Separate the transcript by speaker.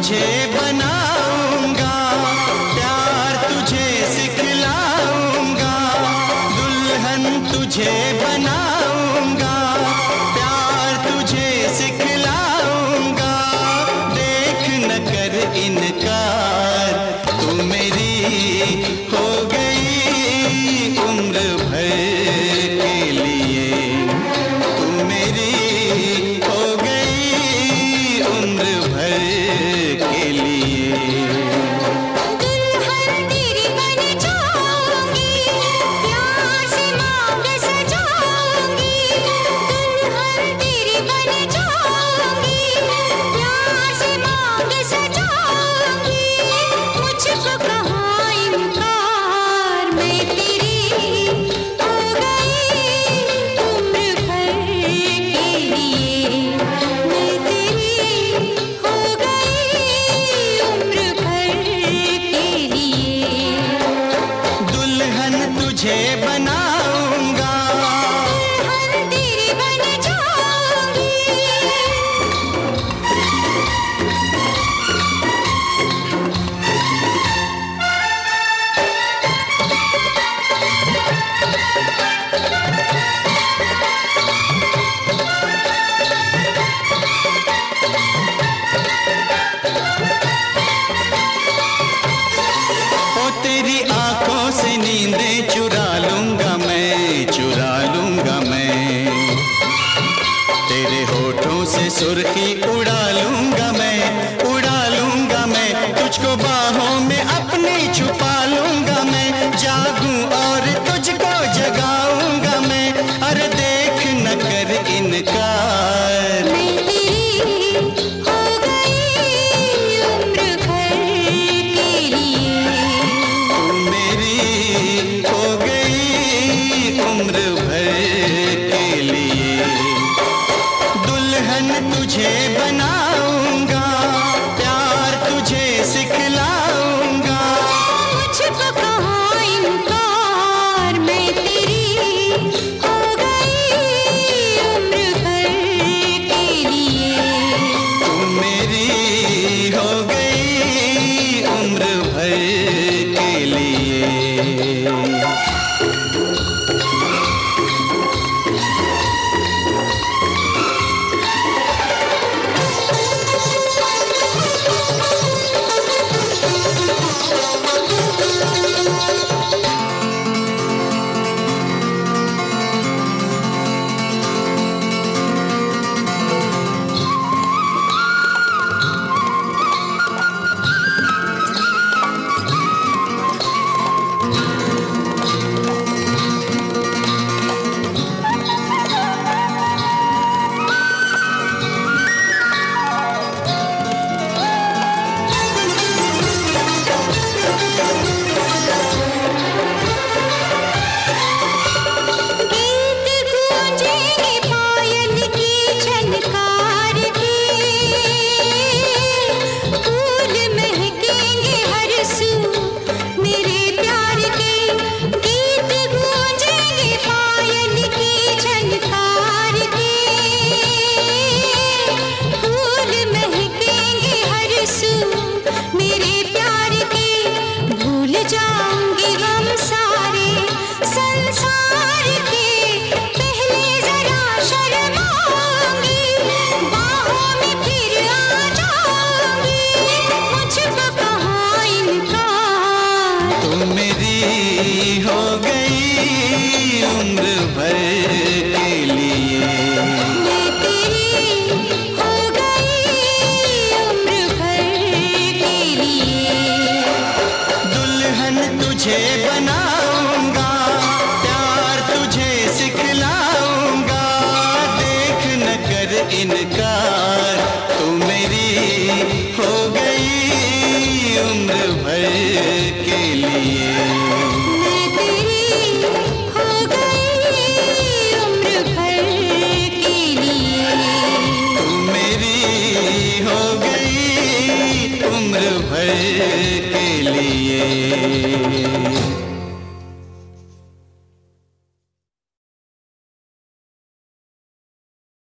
Speaker 1: तुझे बनाऊंगा, प्यार तुझे सिखलाऊंगा, दुल्हन तुझे बनाऊंगा, प्यार तुझे सिखलाऊंगा। देख न कर इनकार, तू मेरी हो गई उम्र भर के लिए, तू मेरी हो गई उम्र भर के लिए।
Speaker 2: दुल्हन तेरी बन जाऊंगी, प्यार से मांग सजाऊंगी, दुल्हन तेरी बन जाऊंगी, प्यार से मांग सजाऊंगी। मुझको कहाँ इनकार, मैं तेरी हो गई उम्र भर के लिए, मैं तेरी हो गई उम्र भर के लिए।
Speaker 1: दुल्हन तुझे बनाऊंगा,
Speaker 2: दुल्हन तेरी बन जाऊंगी।
Speaker 1: ओ तेरी आंखों से नींदें चुरा लूंगा मैं, चुरा लूंगा मैं, तेरे होठों से सुर्खी उड़ा लूंगा मैं, उड़ा लूंगा मैं, तुझको बाहों में अपनी छुपा लूंगा मैं, जागूं और तुझको जगाऊंगा मैं। अरे देख न कर इनकार,
Speaker 2: मैं तेरी हो गई उम्र भर के लिए,
Speaker 1: तू मेरी हो गई उम्र भर के लिए। दुल्हन तुझे बनाऊंगा, प्यार तुझे सिखलाऊंगा,
Speaker 2: मुझको कहाँ इनकार, मैं तेरी हो गई उम्र भर के लिए।
Speaker 1: तू मेरी हो गई उम्र भर के लिए।
Speaker 2: गीत गूंजेंगे पायल की झनकार के, फूल महकेंगे हर सू मेरे प्यार के। गीत गूंजेंगे पायल की झनकार के, फूल महकेंगे हर सू मेरे प्यार के। भूल जाऊंगी गम सारे संसार के, पहले जरा शर्माऊंगी, बाहों में फिर आ जाऊंगी। मुझको कहाँ इनकार,
Speaker 1: तू मेरी हो गई उम्र भर के लिए,
Speaker 2: मैं तेरी हो गई उम्र भर के लिए।
Speaker 1: दुल्हन तुझे बनाऊंगा, प्यार तुझे सिखलाऊंगा, देख न कर इनकार, तू मेरी हो गई उम्र भर के लिए,
Speaker 2: मैं तेरी हो गई उम्र भर के लिए।
Speaker 1: तू मेरी हो गई उम्र भर